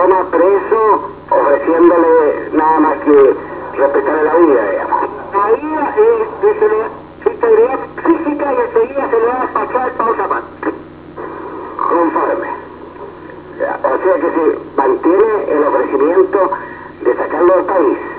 toma preso ofreciéndole nada más que respetarle la vida, digamos. Ahí se le da su integridad física y enseguida se le va a despachar pausa más. Conforme. O sea que se mantiene el ofrecimiento de sacarlo del país.